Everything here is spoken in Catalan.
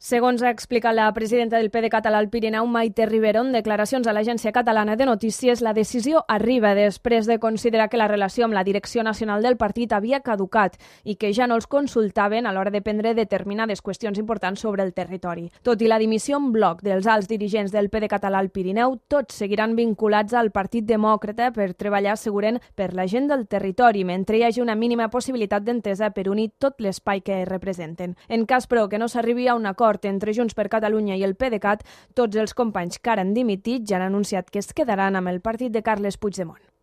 Segons ha explicat la presidenta del PDeCAT a l'Alt Pirineu, Maite Rivero, en declaracions a l'Agència Catalana de Notícies, la decisió arriba després de considerar que la relació amb la direcció nacional del partit havia caducat i que ja no els consultaven a l'hora de prendre determinades qüestions importants sobre el territori. Tot i la dimissió en bloc dels alts dirigents del PDeCAT a l'Alt Pirineu, tots seguiran vinculats al Partit Demòcrata per treballar, asseguren, per la gent del territori, mentre hi hagi una mínima possibilitat d'entesa per unir tot l'espai que representen. En cas, però, que no s'arribi a un acord entre Junts per Catalunya i el PDeCAT, tots els companys que ara han dimitit ja han anunciat que es quedaran amb el partit de Carles Puigdemont.